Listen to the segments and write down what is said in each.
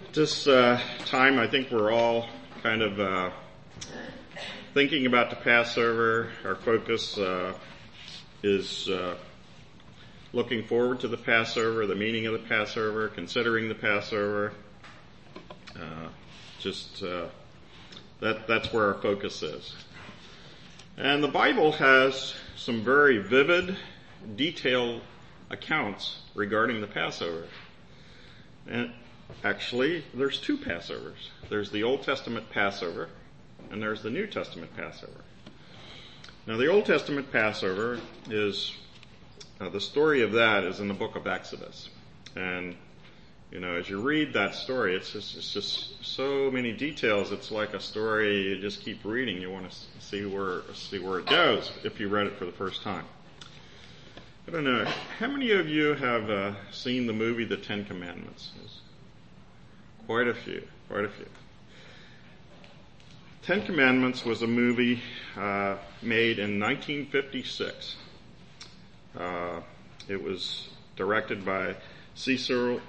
This time, I think we're all kind of thinking about the Passover. Our focus is looking forward to the Passover, the meaning of the Passover, considering the Passover. That's where our focus is. And the Bible has some very vivid, detailed accounts regarding the Passover. And actually, there's two Passovers. There's the Old Testament Passover, and there's the New Testament Passover. Now, the Old Testament Passover is, the story of that is in the book of Exodus. And, you know, as you read that story, it's just so many details. It's like a story you just keep reading. You want to see where it goes if you read it for the first time. I don't know. How many of you have seen the movie The Ten Commandments? Quite a few. Ten Commandments was a movie made in 1956. It was directed by Cecil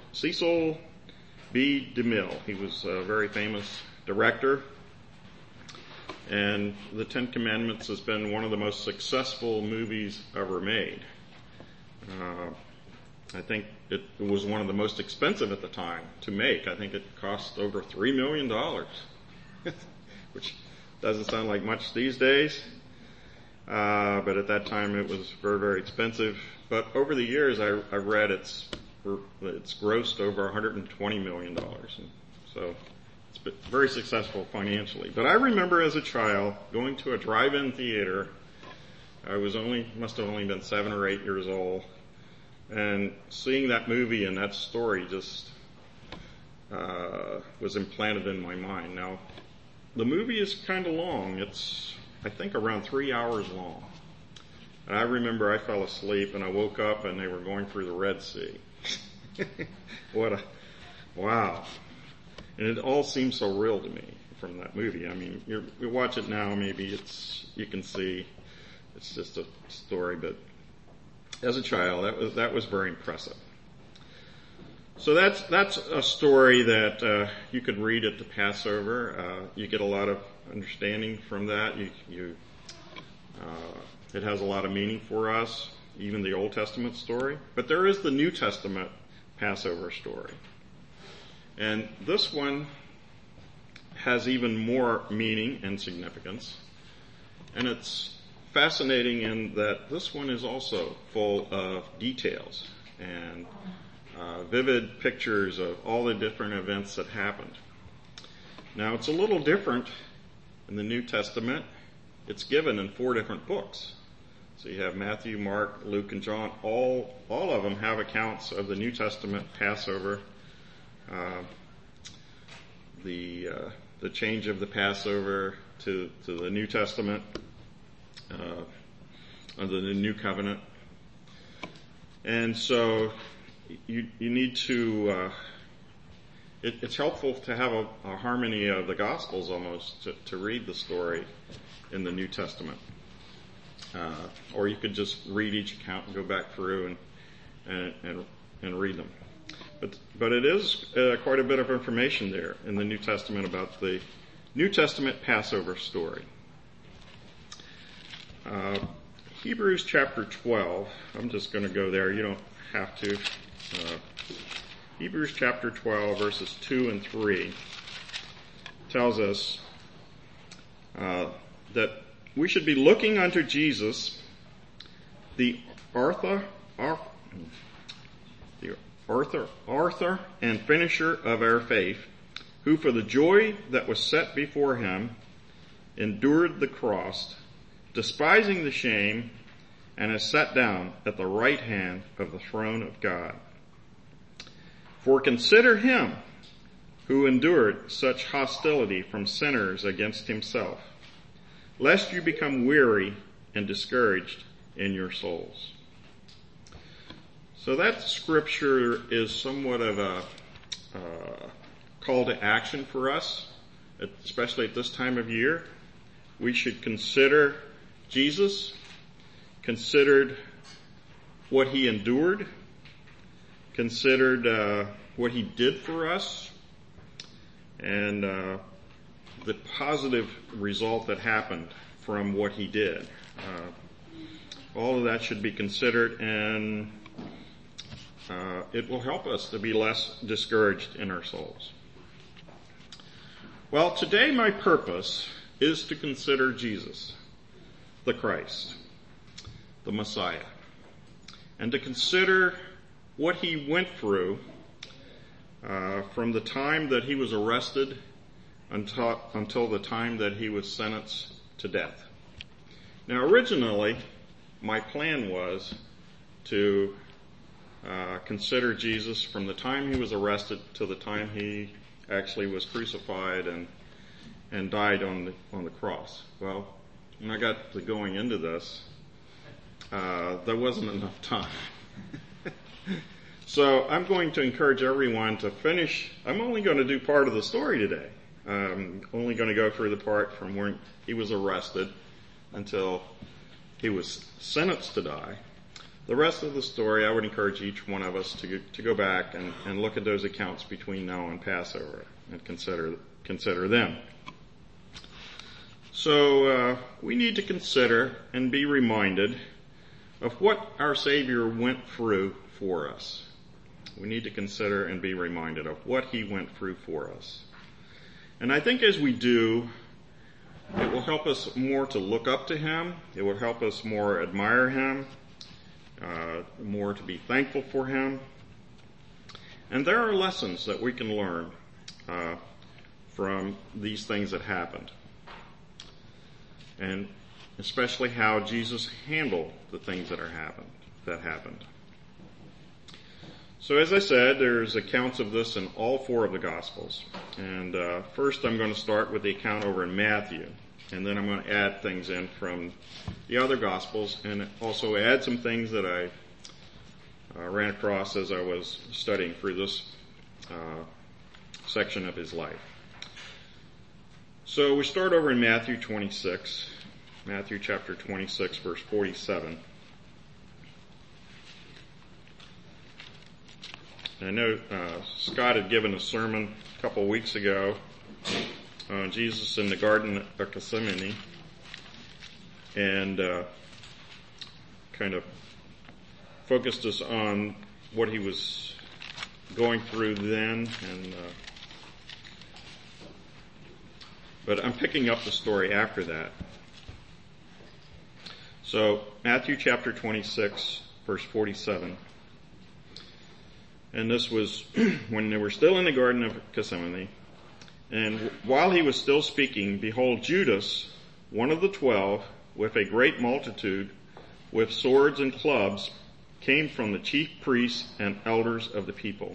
B. DeMille. He was a very famous director. And The Ten Commandments has been one of the most successful movies ever made. I think it was one of the most expensive at the time to make. I think it cost over $3 million, which doesn't sound like much these days. But at that time it was very, very expensive. But over the years I read it's grossed over $120 million. And so it's been very successful financially. But I remember as a child going to a drive-in theater. I must have only been 7 or 8 years old. And seeing that movie and that story just was implanted in my mind. Now, the movie is kind of long. It's, I think, around 3 hours long. And I remember I fell asleep and I woke up and they were going through the Red Sea. Wow. And it all seems so real to me from that movie. I mean, you watch it now, maybe you can see it's just a story, but as a child, that was very impressive. So that's a story that you could read at the Passover. You get a lot of understanding from that. It has a lot of meaning for us, even the Old Testament story. But there is the New Testament Passover story. And this one has even more meaning and significance. And it's fascinating in that this one is also full of details and vivid pictures of all the different events that happened. Now, it's a little different in the New Testament. It's given in 4 different books. So you have Matthew, Mark, Luke, and John. All of them have accounts of the New Testament Passover, the change of the Passover to the New Testament, under the New Covenant. And so you need to, it's helpful to have a harmony of the Gospels almost to read the story in the New Testament. Or you could just read each account and go back through and read them. But it is quite a bit of information there in the New Testament about the New Testament Passover story. Hebrews chapter 12. I'm just going to go there. You don't have to. Hebrews chapter 12, verses 2 and 3 tells us that we should be looking unto Jesus, the author and finisher of our faith, who for the joy that was set before him endured the cross, despising the shame, and is set down at the right hand of the throne of God. For consider him who endured such hostility from sinners against himself, lest you become weary and discouraged in your souls. So that scripture is somewhat of a call to action for us, especially at this time of year. We should consider Jesus, considered what he endured, considered what he did for us, and the positive result that happened from what he did. All of that should be considered, and it will help us to be less discouraged in our souls. Well, today my purpose is to consider Jesus, the Christ, the Messiah, and to consider what he went through from the time that he was arrested until the time that he was sentenced to death. Now, originally, my plan was to consider Jesus from the time he was arrested to the time he actually was crucified and died on the cross. Well, when I got to going into this, there wasn't enough time. So I'm going to encourage everyone to finish. I'm only going to do part of the story today. I'm only going to go through the part from when he was arrested until he was sentenced to die. The rest of the story, I would encourage each one of us to go back and look at those accounts between now and Passover and consider them. So we need to consider and be reminded of what our Savior went through for us. We need to consider and be reminded of what he went through for us. And I think as we do, it will help us more to look up to him. It will help us more admire him, more to be thankful for him. And there are lessons that we can learn from these things that happened. And especially how Jesus handled the things that happened. So as I said, there's accounts of this in all four of the Gospels. And first I'm going to start with the account over in Matthew. And then I'm going to add things in from the other Gospels and also add some things that I ran across as I was studying through this section of his life. So we start over in Matthew 26. Matthew chapter 26, verse 47. I know Scott had given a sermon a couple weeks ago on Jesus in the Garden of Gethsemane, and kind of focused us on what he was going through then. But I'm picking up the story after that. So Matthew chapter 26, verse 47. And this was when they were still in the Garden of Gethsemane. And while he was still speaking, behold, Judas, one of the 12, with a great multitude, with swords and clubs, came from the chief priests and elders of the people.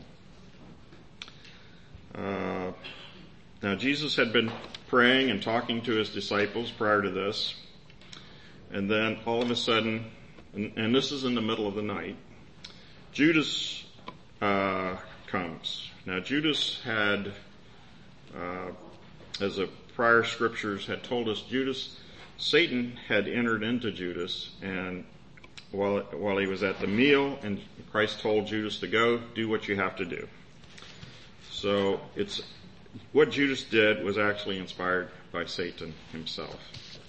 Now Jesus had been praying and talking to his disciples prior to this. And then all of a sudden, and this is in the middle of the night, Judas comes. Now Judas had, as the prior scriptures had told us, Satan had entered into Judas, and while he was at the meal, and Christ told Judas to go, do what you have to do. So what Judas did was actually inspired by Satan himself.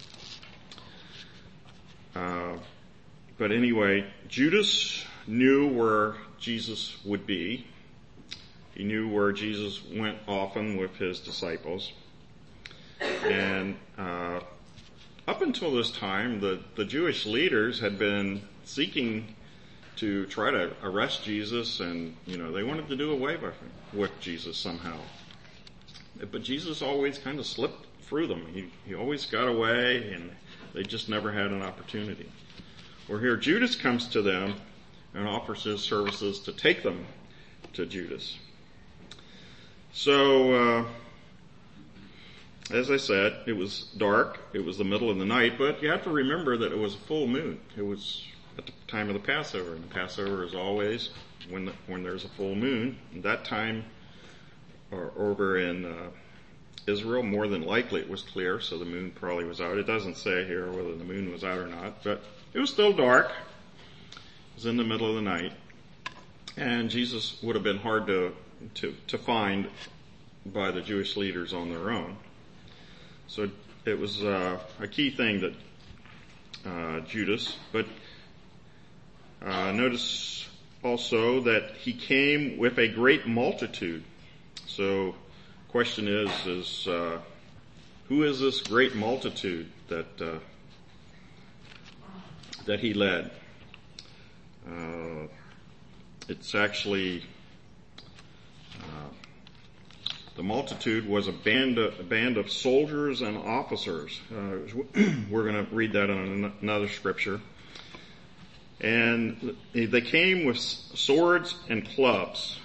But anyway, Judas knew where Jesus would be. He knew where Jesus went often with his disciples. And up until this time, the Jewish leaders had been seeking to try to arrest Jesus, and they wanted to do away with Jesus somehow. But Jesus always kind of slipped through them. He always got away, and they just never had an opportunity. Well, here Judas comes to them and offers his services to take them to Judas. So, as I said, it was dark. It was the middle of the night, but you have to remember that it was a full moon. It was at the time of the Passover, and the Passover is always when there's a full moon. And that time, or over in Israel, more than likely it was clear, so the moon probably was out. It doesn't say here whether the moon was out or not, but it was still dark. It was in the middle of the night, and Jesus would have been hard to find by the Jewish leaders on their own. So it was a key thing that Judas, but notice also that he came with a great multitude. So question is who is this great multitude that he led? It's actually the multitude was a band of soldiers and officers. We're going to read that in another scripture. And they came with swords and clubs.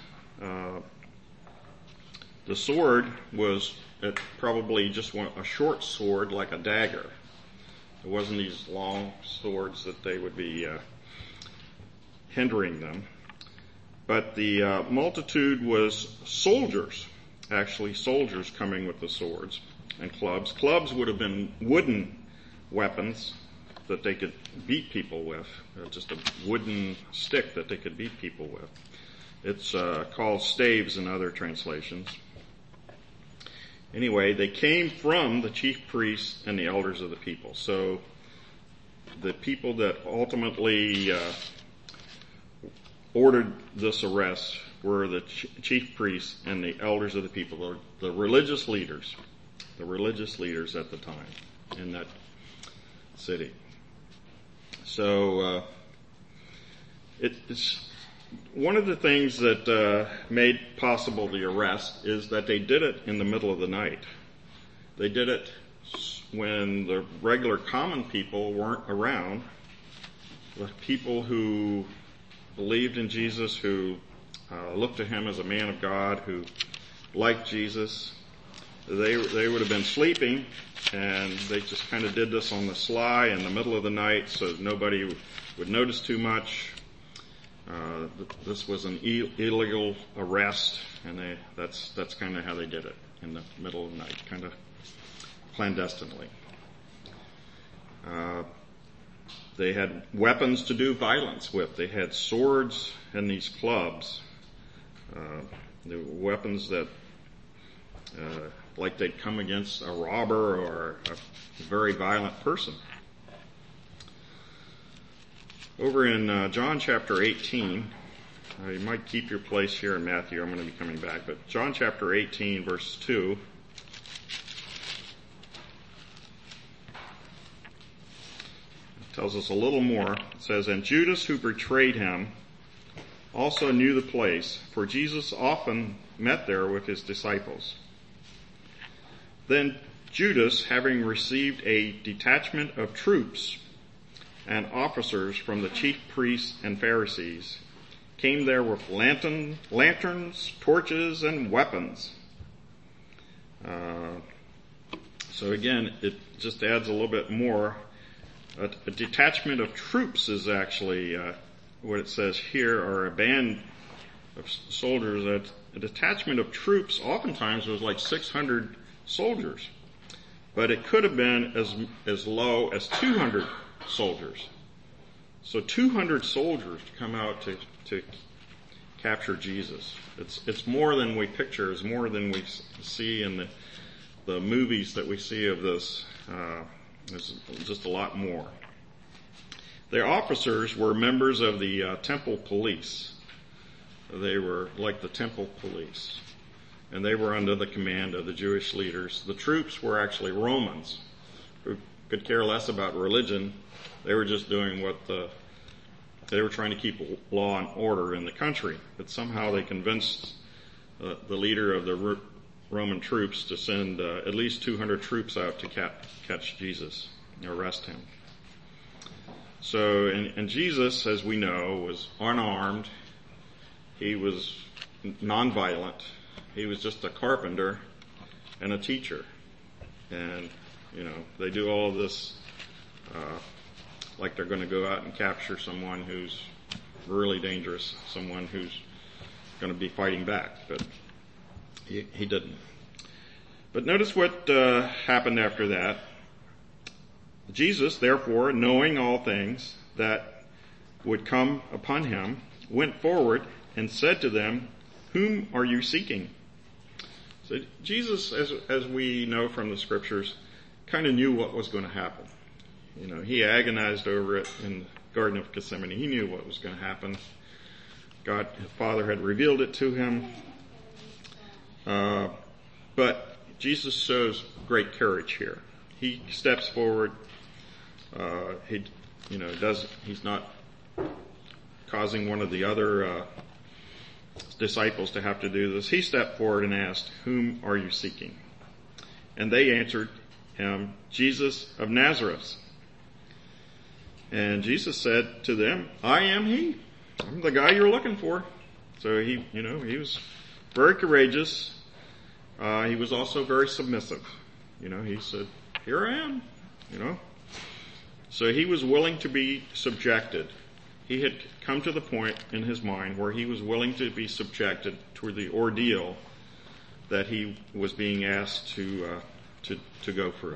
The sword was probably just a short sword like a dagger. It wasn't these long swords that they would be hindering them. But the multitude was soldiers, actually soldiers coming with the swords and clubs. Clubs would have been wooden weapons that they could beat people with, just a wooden stick that they could beat people with. It's called staves in other translations. Anyway, they came from the chief priests and the elders of the people. So the people that ultimately ordered this arrest were the chief priests and the elders of the people, the religious leaders at the time in that city. So it's one of the things that made possible the arrest is that they did it in the middle of the night. They did it when the regular common people weren't around. The people who believed in Jesus, who looked to him as a man of God, who liked Jesus, they would have been sleeping, and they just kind of did this on the sly in the middle of the night so nobody would notice too much. This was an illegal arrest, and that's kind of how they did it, in the middle of the night, kind of clandestinely. They had weapons to do violence with. They had swords and these clubs. They were weapons that, like they'd come against a robber or a very violent person. Over in John chapter 18, you might keep your place here in Matthew. I'm going to be coming back. But John chapter 18, verse 2. Tells us a little more. It says, "And Judas, who betrayed him, also knew the place, for Jesus often met there with his disciples. Then Judas, having received a detachment of troops and officers from the chief priests and Pharisees, came there with lanterns, torches, and weapons." So again, it just adds a little bit more. A detachment of troops is actually what it says here, or a band of soldiers. A detachment of troops oftentimes was like 600 soldiers, but it could have been as low as 200 soldiers. So 200 soldiers to come out to capture Jesus. It's more than we picture. It's more than we see in the movies that we see of this. There's just a lot more. Their officers were members of the temple police. They were like the temple police, and they were under the command of the Jewish leaders. The troops were actually Romans who could care less about religion. They were just doing they were trying to keep law and order in the country. But somehow they convinced the leader of the Roman troops to send at least 200 troops out to catch Jesus and arrest him. So, and Jesus, as we know, was unarmed. He was nonviolent. He was just a carpenter and a teacher. And, they do all of this like they're going to go out and capture someone who's really dangerous, someone who's going to be fighting back. But he didn't. But notice what happened after that. Jesus, therefore, knowing all things that would come upon him, went forward and said to them, "Whom are you seeking?" So Jesus, as we know from the scriptures, kind of knew what was going to happen. He agonized over it in the Garden of Gethsemane. He knew what was going to happen. God, his Father, had revealed it to him. But Jesus shows great courage here. He steps forward. He's not causing one of the other disciples to have to do this. He stepped forward and asked, "Whom are you seeking?" And they answered him, "Jesus of Nazareth." And Jesus said to them, "I am he. I'm the guy you're looking for." So he was very courageous. He was also very submissive. He said, "Here I am." So he was willing to be subjected. He had come to the point in his mind where he was willing to be subjected to the ordeal that he was being asked to go through.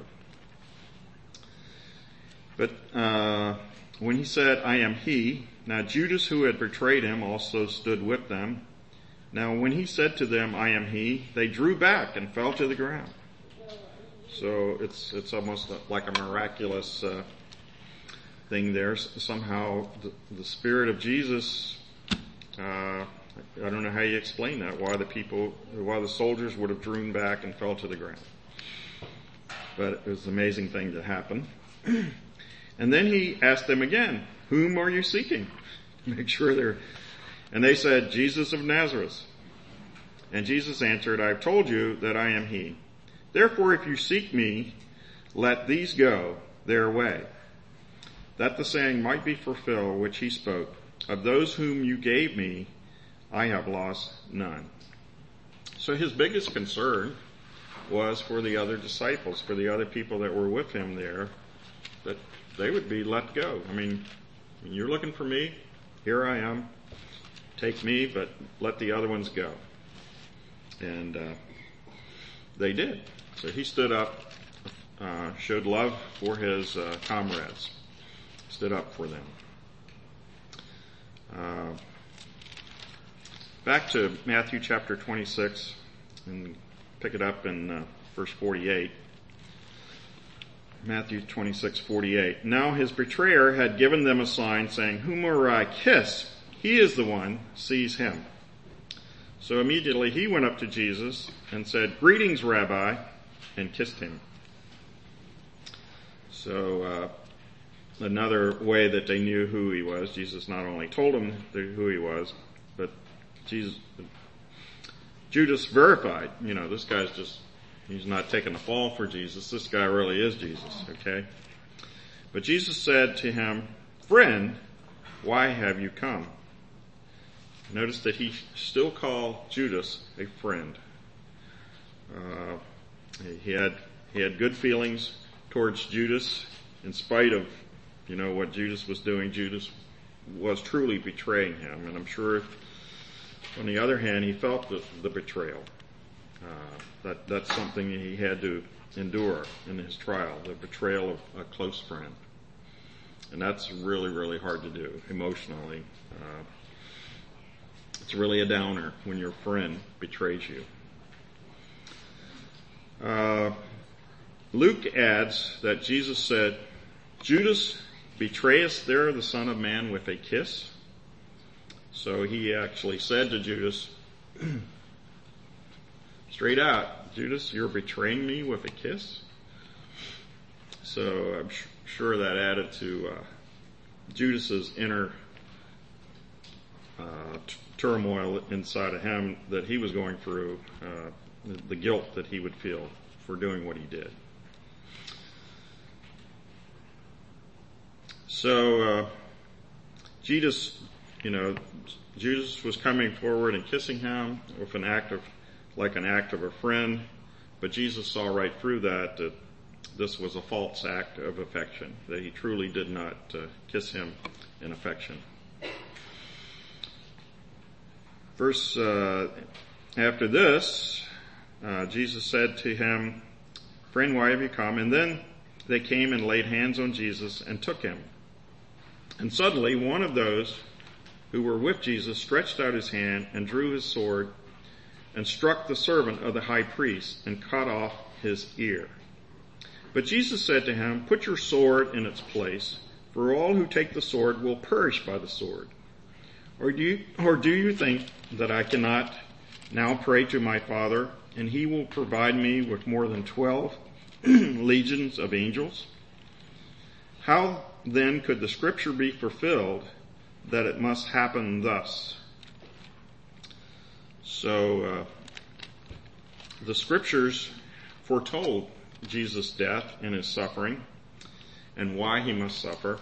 But when he said, "I am he," now Judas, who had betrayed him, also stood with them. Now when he said to them, "I am he," they drew back and fell to the ground. So it's almost like a miraculous thing there. Somehow the Spirit of Jesus, I don't know how you explain that, why the soldiers would have drawn back and fell to the ground. But it was an amazing thing that happened. And then he asked them again, "Whom are you seeking?" Make sure and they said, "Jesus of Nazareth." And Jesus answered, "I have told you that I am he. Therefore, if you seek me, let these go their way, that the saying might be fulfilled which he spoke, of those whom you gave me, I have lost none." So his biggest concern was for the other disciples, for the other people that were with him there, that they would be let go. You're looking for me, here I am, take me, but let the other ones go. And they did. So he stood up, showed love for his comrades, stood up for them. Back to Matthew chapter 26, and pick it up in verse 48. Matthew 26:48. Now his betrayer had given them a sign, saying, "Whomever I kiss, he is the one, seize him." So immediately he went up to Jesus and said, "Greetings, Rabbi," and kissed him. So another way that they knew who he was, Jesus not only told them who he was, but Judas verified, this guy's he's not taking the fall for Jesus. This guy really is Jesus, okay? But Jesus said to him, "Friend, why have you come?" Notice that he still called Judas a friend. He had good feelings towards Judas in spite of, what Judas was doing. Judas was truly betraying him, and I'm sure on the other hand, he felt the betrayal. That's something he had to endure in his trial, the betrayal of a close friend. And that's really, really hard to do emotionally. It's really a downer when your friend betrays you. Luke adds that Jesus said, "Judas, betrayest thou the Son of Man with a kiss?" So he actually said to Judas, straight out, "Judas, you're betraying me with a kiss?" So I'm sure that added to Judas's inner turmoil inside of him that he was going through, the guilt that he would feel for doing what he did. So Judas was coming forward and kissing him with an act of a friend, but Jesus saw right through that this was a false act of affection, that he truly did not kiss him in affection. Verse after this, Jesus said to him, "Friend, why have you come?" And then they came and laid hands on Jesus and took him. And suddenly one of those who were with Jesus stretched out his hand and drew his sword and struck the servant of the high priest and cut off his ear. But Jesus said to him, "Put your sword in its place, for all who take the sword will perish by the sword. Or do you think that I cannot now pray to my Father, and he will provide me with more than 12 legions of angels? How then could the scripture be fulfilled that it must happen thus?" So, the scriptures foretold Jesus' death and his suffering and why he must suffer.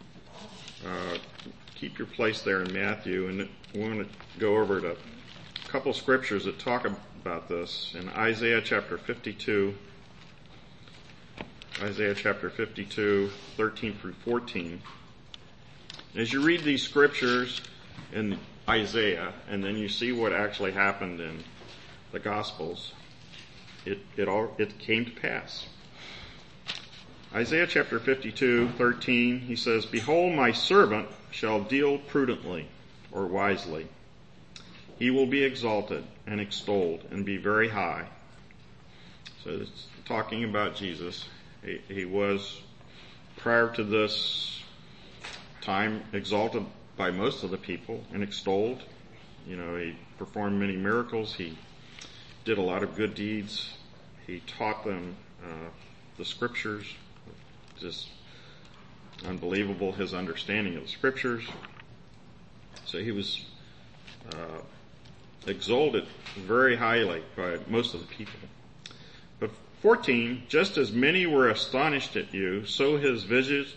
Keep your place there in Matthew, and we want to go over to a couple scriptures that talk about this. In Isaiah chapter 52, 13 through 14. As you read these scriptures in Isaiah, and then you see what actually happened in the Gospels, it came to pass. Isaiah chapter 52:13, he says, "Behold, my servant shall deal prudently," or wisely. "He will be exalted and extolled and be very high." So it's talking about Jesus. He was, prior to this time, exalted by most of the people and extolled. He performed many miracles. He did a lot of good deeds. He taught them the scriptures. Just unbelievable, his understanding of the scriptures. So he was exalted very highly by most of the people. But 14, "Just as many were astonished at you, so his visage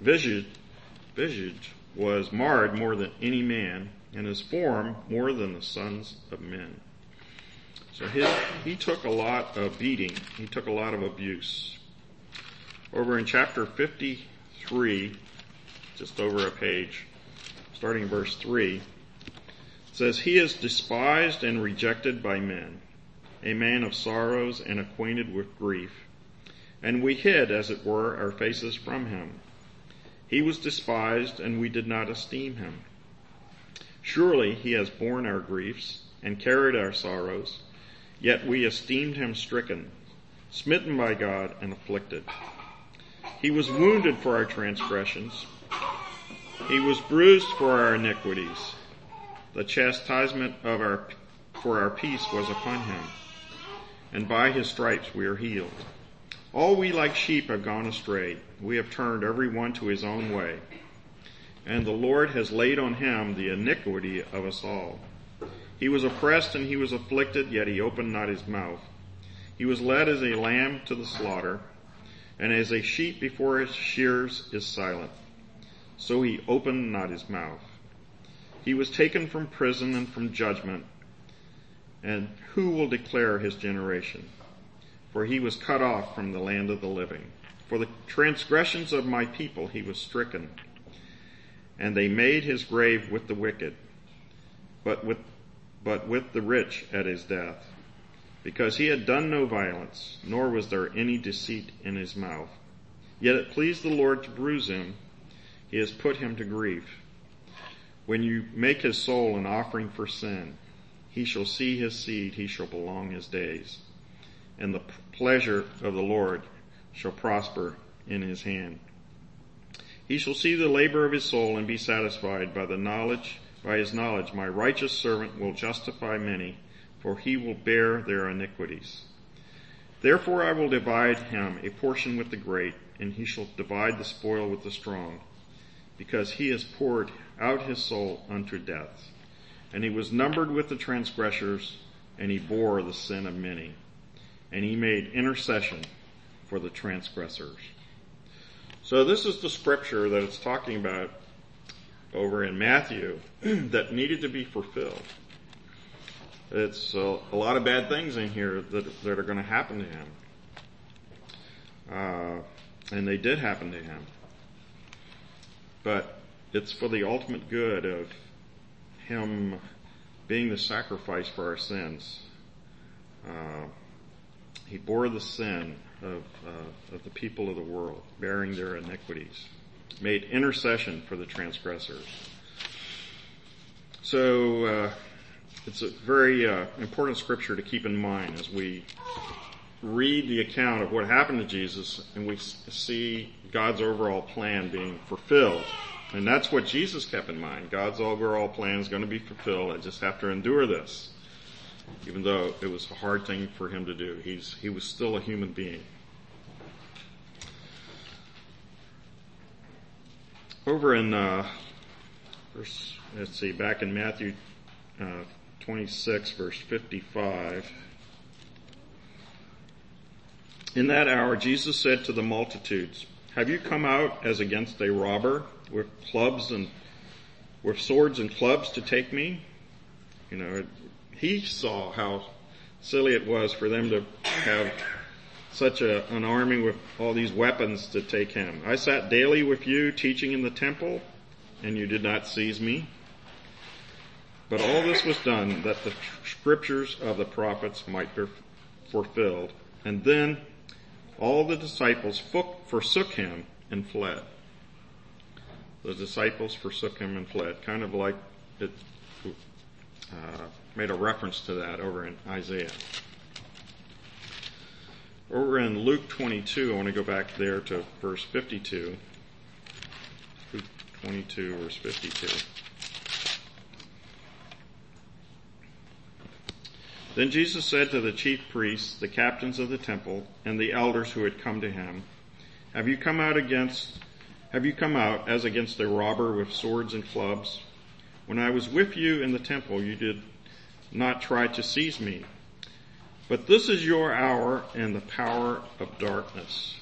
was marred more than any man, and his form more than the sons of men." So he took a lot of beating. He took a lot of abuse. Over in chapter 53, just over a page, starting verse 3, it says, "He is despised and rejected by men, a man of sorrows and acquainted with grief. And we hid, as it were, our faces from him. He was despised, and we did not esteem him. Surely he has borne our griefs and carried our sorrows, yet we esteemed him stricken, smitten by God, and afflicted. He was wounded for our transgressions. He was bruised for our iniquities. The chastisement for our peace was upon him, and by his stripes we are healed. All we like sheep have gone astray. We have turned every one to his own way. And the Lord has laid on him the iniquity of us all. He was oppressed and he was afflicted, yet he opened not his mouth. He was led as a lamb to the slaughter, and as a sheep before his shearers is silent, so he opened not his mouth. He was taken from prison and from judgment, and who will declare his generation? For he was cut off from the land of the living. For the transgressions of my people he was stricken, and they made his grave with the wicked, but with the rich at his death. Because he had done no violence, nor was there any deceit in his mouth. Yet it pleased the Lord to bruise him. He has put him to grief. When you make his soul an offering for sin, he shall see his seed, he shall prolong his days. And the pleasure of the Lord shall prosper in his hand. He shall see the labor of his soul and be satisfied by his knowledge. My righteous servant will justify many, for he will bear their iniquities. Therefore I will divide him a portion with the great, and he shall divide the spoil with the strong, because he has poured out his soul unto death. And he was numbered with the transgressors, and he bore the sin of many. And he made intercession for the transgressors. So this is the scripture that it's talking about over in Matthew that needed to be fulfilled. It's a lot of bad things in here that are going to happen to him. And they did happen to him. But it's for the ultimate good of him being the sacrifice for our sins. He bore the sin of the people of the world, bearing their iniquities, made intercession for the transgressors. So it's a very important scripture to keep in mind as we read the account of what happened to Jesus and we see God's overall plan being fulfilled. And that's what Jesus kept in mind. God's overall plan is going to be fulfilled. I just have to endure this. Even though it was a hard thing for him to do. He was still a human being. Over in, back in Matthew 26, verse 55. In that hour, Jesus said to the multitudes, "Have you come out as against a robber with swords and clubs to take me?" He saw how silly it was for them to have such an army with all these weapons to take him. "I sat daily with you teaching in the temple, and you did not seize me. But all this was done that the scriptures of the prophets might be fulfilled." And then all the disciples forsook him and fled. The disciples forsook him and fled. Kind of like it made a reference to that over in Isaiah. Over in Luke 22, I want to go back there to verse 52. Luke 22, verse 52. Then Jesus said to the chief priests, the captains of the temple, and the elders who had come to him, Have you come out as against a robber with swords and clubs? When I was with you in the temple, you did not try to seize me. But this is your hour and the power of darkness.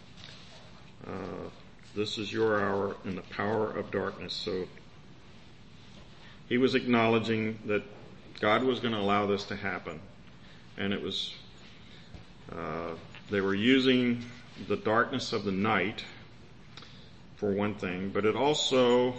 This is your hour and the power of darkness. So he was acknowledging that God was going to allow this to happen. And it was, they were using the darkness of the night for one thing, but it also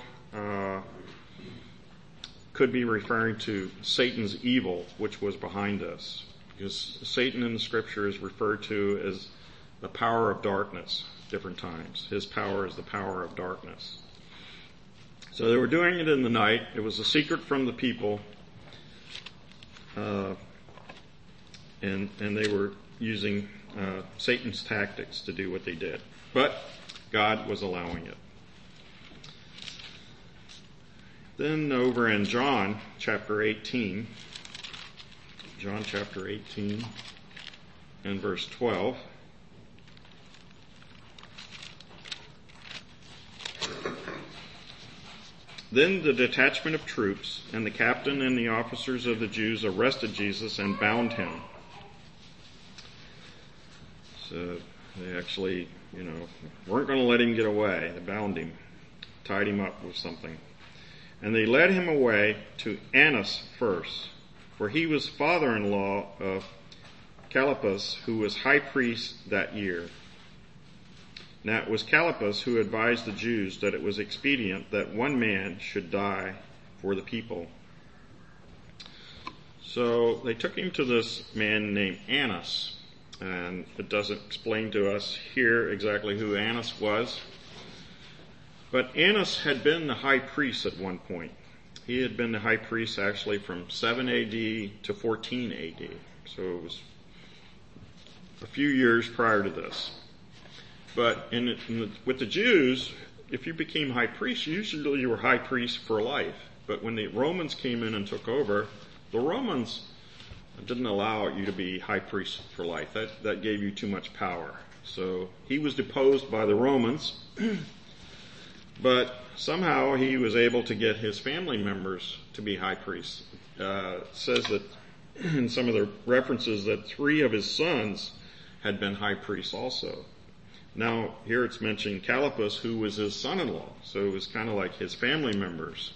could be referring to Satan's evil, which was behind this. Because Satan in the scripture is referred to as the power of darkness different times. His power is the power of darkness. So they were doing it in the night. It was a secret from the people. And they were using Satan's tactics to do what they did. But God was allowing it. Then over in John chapter 18, John chapter 18 and verse 12. Then the detachment of troops and the captain and the officers of the Jews arrested Jesus and bound him. So they actually, weren't going to let him get away. They bound him, tied him up with something. And they led him away to Annas first, for he was father-in-law of Caiaphas, who was high priest that year. Now it was Caiaphas who advised the Jews that it was expedient that one man should die for the people. So they took him to this man named Annas, and it doesn't explain to us here exactly who Annas was. But Annas had been the high priest at one point. He had been the high priest actually from 7 AD to 14 AD. So it was a few years prior to this. But with the Jews, if you became high priest, usually you were high priest for life. But when the Romans came in and took over, the Romans didn't allow you to be high priest for life. That gave you too much power. So he was deposed by the Romans. But somehow he was able to get his family members to be high priests. It says that in some of the references that 3 of his sons had been high priests also. Now here it's mentioned Caiaphas, who was his son-in-law. So it was kind of like his family members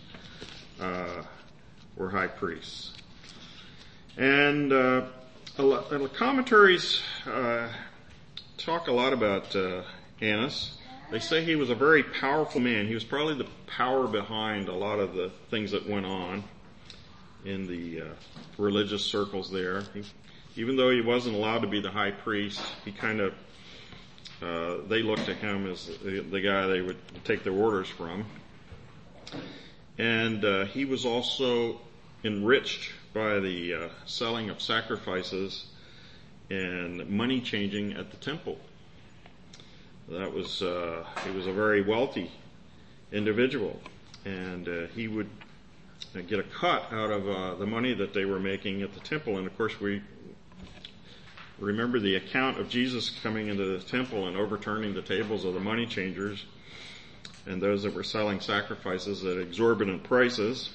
were high priests. And the commentaries talk a lot about Annas. They say he was a very powerful man. He was probably the power behind a lot of the things that went on in the religious circles there. Even though he wasn't allowed to be the high priest, he kind of, they looked to him as the guy they would take their orders from. And he was also enriched by the selling of sacrifices and money changing at the temple. That was he was a very wealthy individual, and he would get a cut out of the money that they were making at the temple. And of course, we remember the account of Jesus coming into the temple and overturning the tables of the money changers and those that were selling sacrifices at exorbitant prices,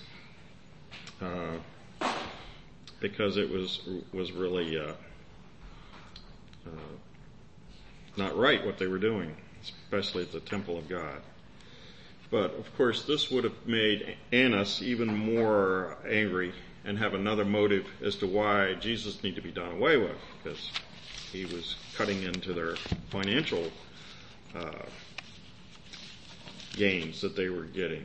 because it was really not right what they were doing, especially at the temple of God. But of course, this would have made Annas even more angry and have another motive as to why Jesus needed to be done away with, because he was cutting into their financial gains that they were getting.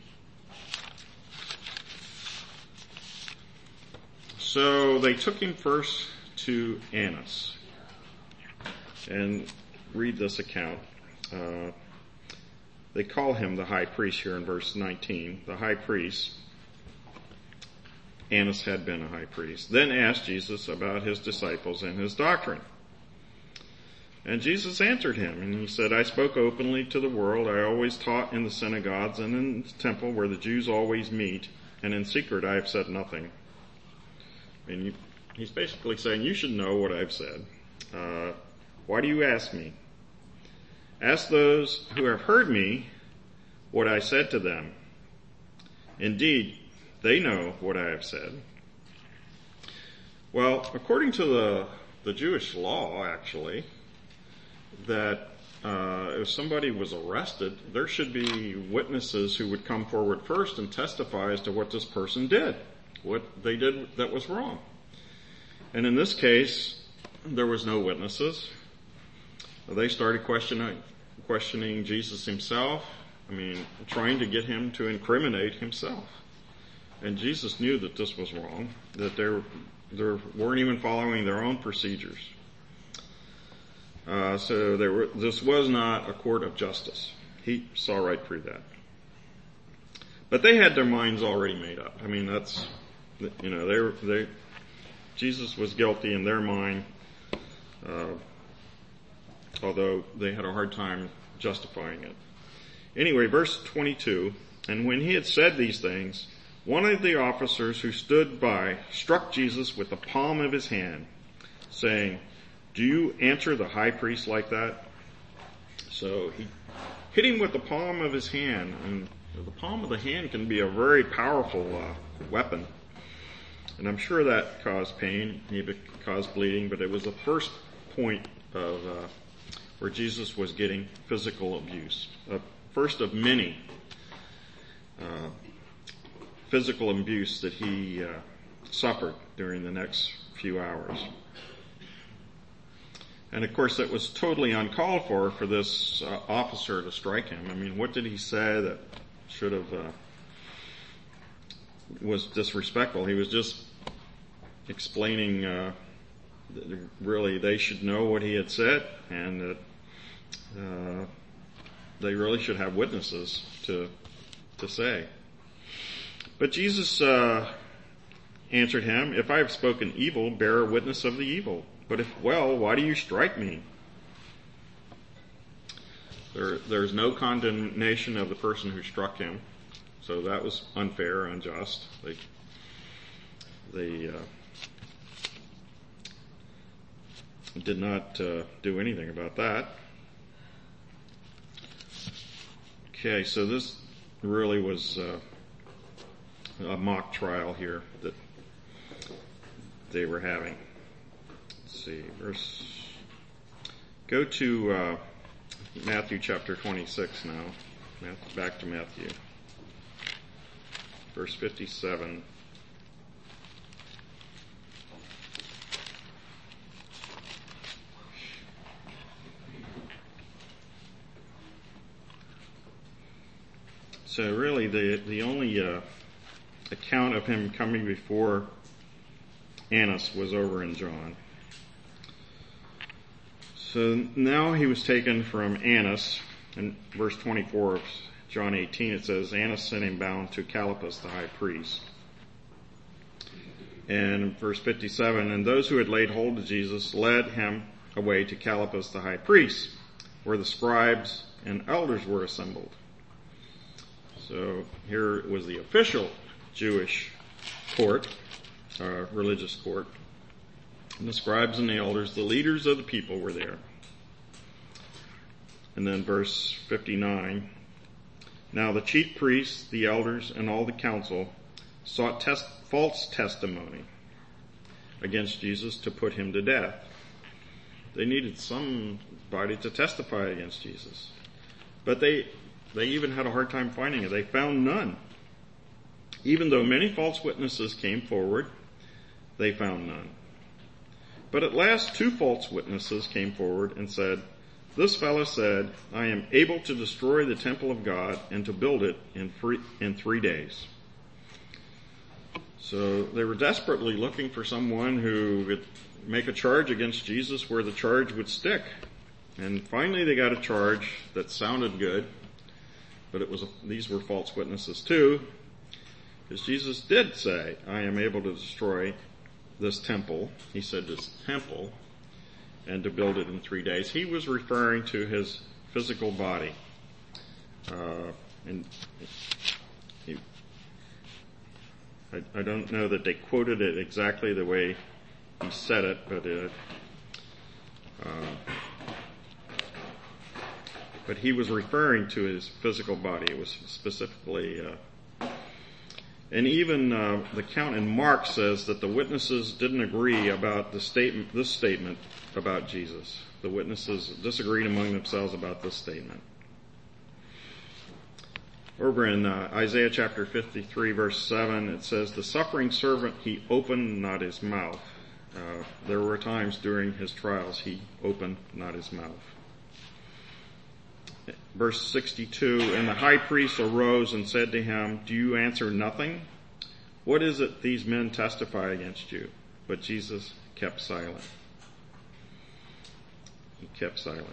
So they took him first to Annas. And read this account. They call him the high priest here in verse 19. The high priest, Annas had been a high priest, then asked Jesus about his disciples and his doctrine. And Jesus answered him, and he said, I spoke openly to the world. I always taught in the synagogues and in the temple where the Jews always meet, and in secret I have said nothing. And he's basically saying, you should know what I've said. Why do you ask me? Ask those who have heard me what I said to them. Indeed, they know what I have said. Well, according to the Jewish law, actually, that if somebody was arrested, there should be witnesses who would come forward first and testify as to what this person did, what they did that was wrong. And in this case, there was no witnesses. They started questioning Jesus himself. Trying to get him to incriminate himself. And Jesus knew that this was wrong, that they weren't even following their own procedures. So this was not a court of justice. He saw right through that. But they had their minds already made up. Jesus was guilty in their mind, although they had a hard time justifying it. Anyway, verse 22, and when he had said these things, one of the officers who stood by struck Jesus with the palm of his hand, saying, do you answer the high priest like that? So he hit him with the palm of his hand, and the palm of the hand can be a very powerful weapon. And I'm sure that caused pain, maybe caused bleeding, but it was the first point of where Jesus was getting physical abuse. First of many physical abuse that he suffered during the next few hours. And of course, it was totally uncalled for this officer to strike him. What did he say that should have was disrespectful? He was just explaining that really they should know what he had said, and that they really should have witnesses to say. But Jesus answered him, if I have spoken evil, bear witness of the evil. But if well, why do you strike me? There's no condemnation of the person who struck him. So that was unfair, unjust. They did not do anything about that. Okay, so this really was a mock trial here that they were having. Let's see, go to Matthew chapter 26 now. Back to Matthew. Verse 57. So really the only account of him coming before Annas was over in John. So now he was taken from Annas. In verse 24 of John 18 it says, Annas sent him bound to Caiaphas the high priest. And verse 57, and those who had laid hold of Jesus led him away to Caiaphas the high priest, where the scribes and elders were assembled. So here was the official Jewish court, religious court. And the scribes and the elders, the leaders of the people, were there. And then verse 59, now the chief priests, the elders, and all the council sought false testimony against Jesus to put him to death. They needed somebody to testify against Jesus. But they even had a hard time finding it. They found none. Even though many false witnesses came forward, they found none. But at last 2 false witnesses came forward and said, this fellow said, I am able to destroy the temple of God and to build it in 3 days. So they were desperately looking for someone who would make a charge against Jesus where the charge would stick. And finally they got a charge that sounded good, but these were false witnesses too, because Jesus did say, I am able to destroy this temple. He said this temple, and to build it in 3 days. He was referring to his physical body. I don't know that they quoted it exactly the way he said it, but he was referring to his physical body. It was specifically, and even the account in Mark says that the witnesses didn't agree about this statement about Jesus. The witnesses disagreed among themselves about this statement. Over in Isaiah chapter 53 verse 7, it says, the suffering servant, he opened not his mouth. There were times during his trials he opened not his mouth. Verse 62, and the high priest arose and said to him, do you answer nothing? What is it these men testify against you? But Jesus kept silent. He kept silent.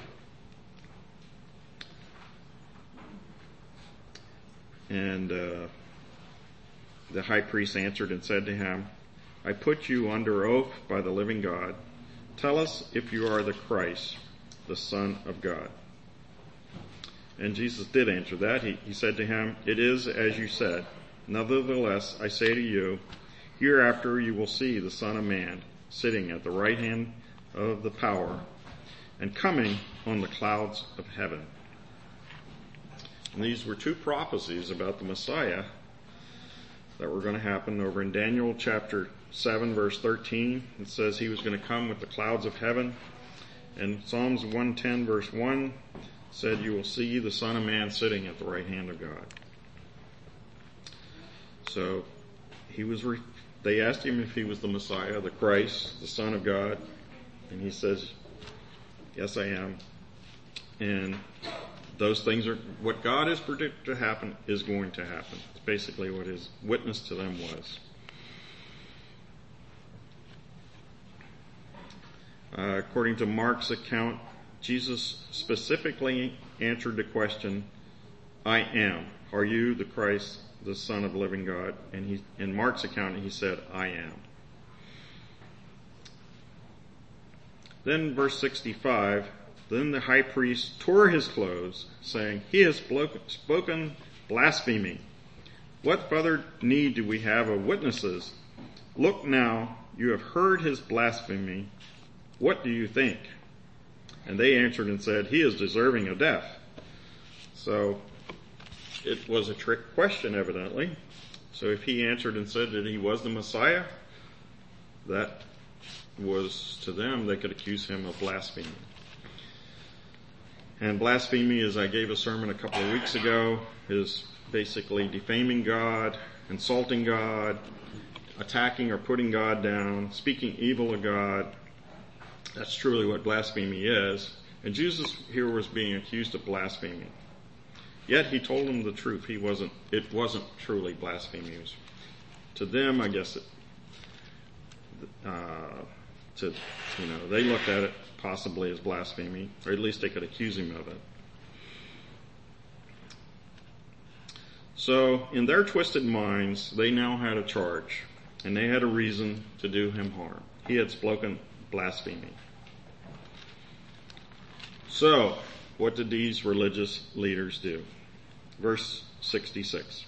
And the high priest answered and said to him, I put you under oath by the living God. Tell us if you are the Christ, the Son of God. And Jesus did answer that. He said to him, it is as you said. Nevertheless, I say to you, hereafter you will see the Son of Man sitting at the right hand of the power and coming on the clouds of heaven. And these were 2 prophecies about the Messiah that were going to happen over in Daniel chapter 7 verse 13. It says he was going to come with the clouds of heaven. And Psalms 110 verse 1 said you will see the Son of Man sitting at the right hand of God. So they asked him if he was the Messiah, the Christ, the Son of God. And he says, yes, I am. And those things are what God has predicted to happen is going to happen. It's basically what his witness to them was. According to Mark's account, Jesus specifically answered the question, I am. Are you the Christ, the Son of the living God? And in Mark's account, he said, I am. Then verse 65, then the high priest tore his clothes, saying, he has spoken blasphemy. What further need do we have of witnesses? Look now, you have heard his blasphemy. What do you think? And they answered and said, he is deserving of death. So it was a trick question, evidently. So if he answered and said that he was the Messiah, that was to them, they could accuse him of blasphemy. And blasphemy, as I gave a sermon a couple of weeks ago, is basically defaming God, insulting God, attacking or putting God down, speaking evil of God. That's truly what blasphemy is. And Jesus here was being accused of blasphemy. Yet he told them the truth. It wasn't truly blasphemy. It was, to them, I guess, they looked at it possibly as blasphemy, or at least they could accuse him of it. So, in their twisted minds, they now had a charge. and they had a reason to do him harm. He had spoken blasphemy. So, what did these religious leaders do? Verse 66.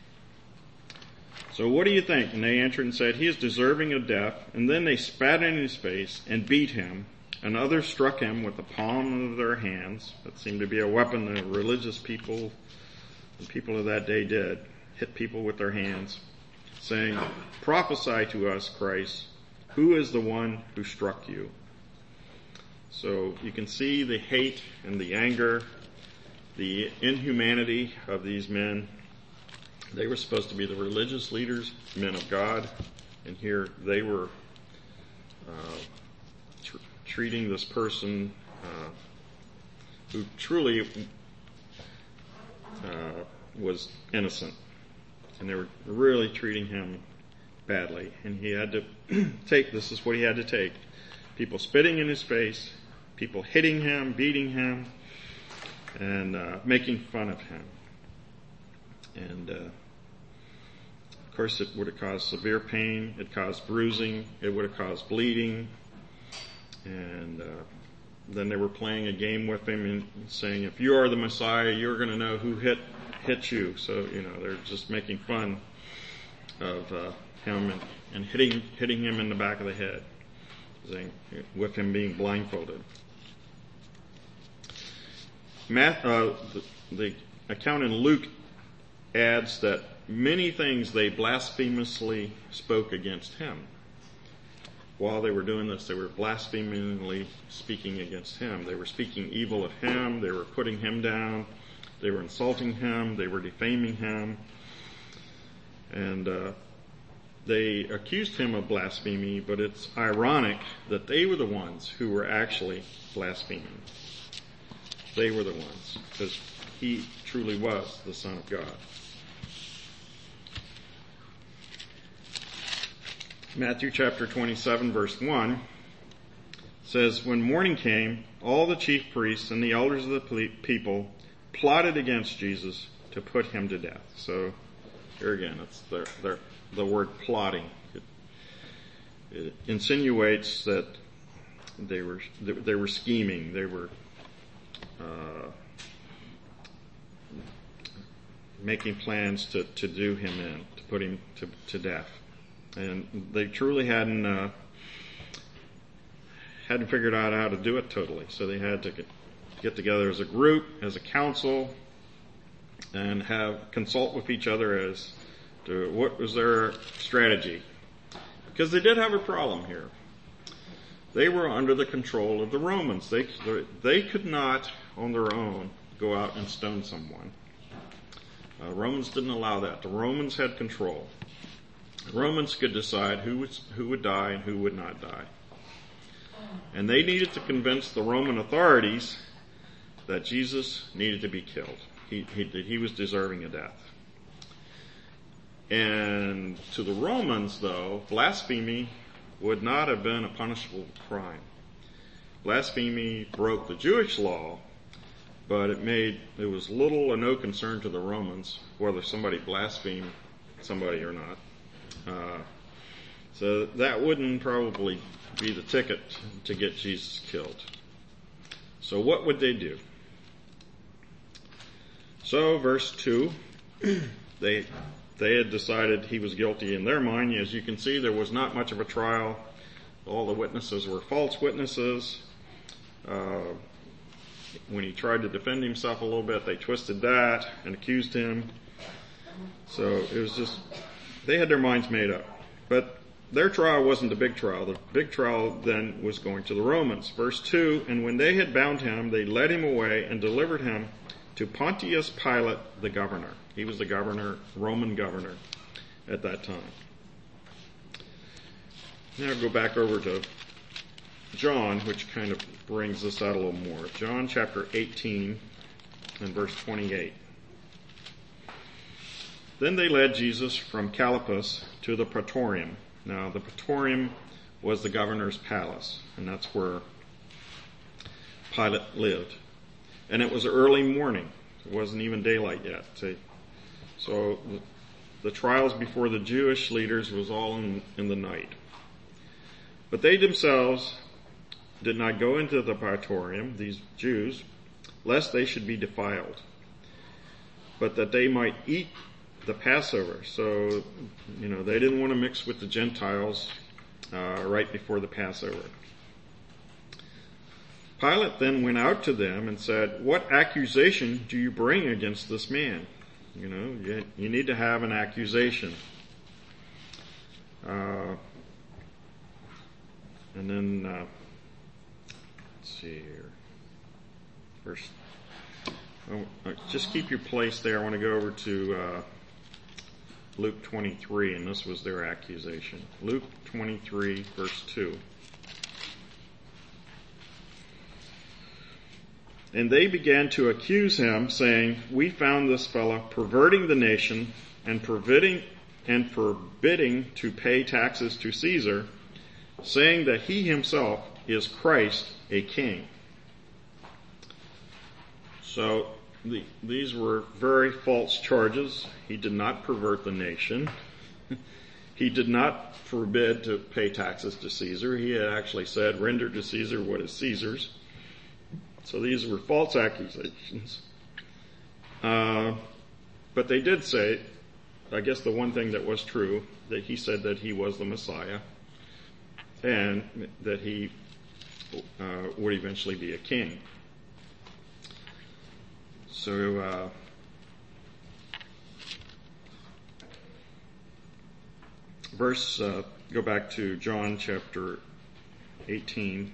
So what do you think? And they answered and said, he is deserving of death. And then they spat in his face and beat him. And others struck him with the palm of their hands. That seemed to be a weapon that religious people, the people of that day did. Hit people with their hands, saying, prophesy to us, Christ. Who is the one who struck you? So you can see the hate and the anger, the inhumanity of these men. They were supposed to be the religious leaders, men of God, and here they were treating this person who truly was innocent, and they were really treating him badly. And he had to this is what he had to take. People spitting in his face, people hitting him, beating him, and making fun of him. And of course it would have caused severe pain, it caused bruising, it would have caused bleeding. And then they were playing a game with him and saying, if you are the Messiah, you're going to know who hit you. So, they're just making fun of him and hitting him in the back of the head, with him being blindfolded. The account in Luke adds that many things they blasphemously spoke against him. While they were doing this, they were blasphemingly speaking against him. They were speaking evil of him. They were putting him down. They were insulting him. They were defaming him. And they accused him of blasphemy, but it's ironic that they were the ones who were actually blaspheming. They were the ones, because he truly was the Son of God. Matthew chapter 27 verse 1 says, when morning came, all the chief priests and the elders of the people plotted against Jesus to put him to death. So here again, it's the word plotting. It insinuates that they were scheming. They were making plans to do him in, to put him to death. And they truly hadn't figured out how to do it totally. So they had to get together as a group, as a council, and consult with each other as to what was their strategy. Because they did have a problem here. They were under the control of the Romans. They could not, on their own, go out and stone someone. Romans didn't allow that. The Romans had control. The Romans could decide who would die and who would not die. And they needed to convince the Roman authorities that Jesus needed to be killed. He was deserving of death. And to the Romans, though, blasphemy would not have been a punishable crime. Blasphemy broke the Jewish law, but it was little or no concern to the Romans whether somebody blasphemed somebody or not. So that wouldn't probably be the ticket to get Jesus killed. So what would they do? So verse 2, they had decided he was guilty in their mind. As you can see, there was not much of a trial. All the witnesses were false witnesses. When he tried to defend himself a little bit, they twisted that and accused him. So it was just, they had their minds made up. But their trial wasn't the big trial. The big trial then was going to the Romans. Verse 2, and when they had bound him, they led him away and delivered him to Pontius Pilate, the governor. He was the governor, Roman governor at that time. Now go back over to John, which kind of brings this out a little more. John chapter 18 and verse 28. Then they led Jesus from Caiaphas to the Praetorium. Now the Praetorium was the governor's palace, and that's where Pilate lived. And it was early morning. It wasn't even daylight yet. So the trials before the Jewish leaders was all in the night. But they themselves did not go into the praetorium, these Jews, lest they should be defiled, but that they might eat the Passover. So, they didn't want to mix with the Gentiles right before the Passover. Pilate then went out to them and said, "What accusation do you bring against this man?" You need to have an accusation. And then, let's see here. Just keep your place there. I want to go over to Luke 23, and this was their accusation. Luke 23, verse 2. And they began to accuse him, saying, "We found this fellow perverting the nation and forbidding to pay taxes to Caesar, saying that he himself is Christ, a king." So these were very false charges. He did not pervert the nation. He did not forbid to pay taxes to Caesar. He had actually said, "Render to Caesar what is Caesar's." So these were false accusations. But they did say, I guess the one thing that was true, that he said that he was the Messiah and that he would eventually be a king. So, go back to John chapter 18.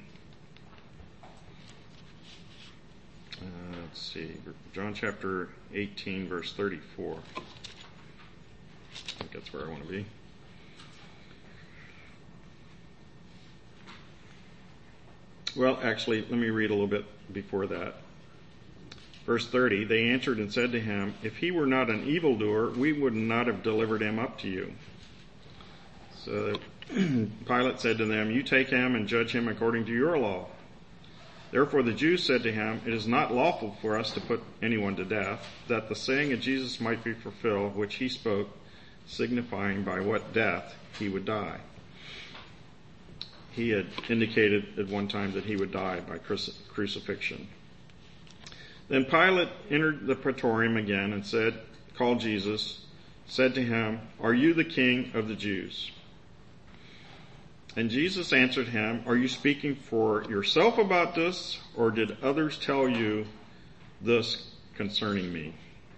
Let's see, John chapter 18, verse 34. I think that's where I want to be. Well, actually, let me read a little bit before that. Verse 30, they answered and said to him, "If he were not an evildoer, we would not have delivered him up to you." So Pilate said to them, "You take him and judge him according to your law." Therefore the Jews said to him, "It is not lawful for us to put anyone to death, that the saying of Jesus might be fulfilled, which he spoke, signifying by what death he would die." He had indicated at one time that he would die by crucifixion. Then Pilate entered the praetorium again and called Jesus, said to him, "Are you the king of the Jews?" And Jesus answered him, "Are you speaking for yourself about this, or did others tell you this concerning me?"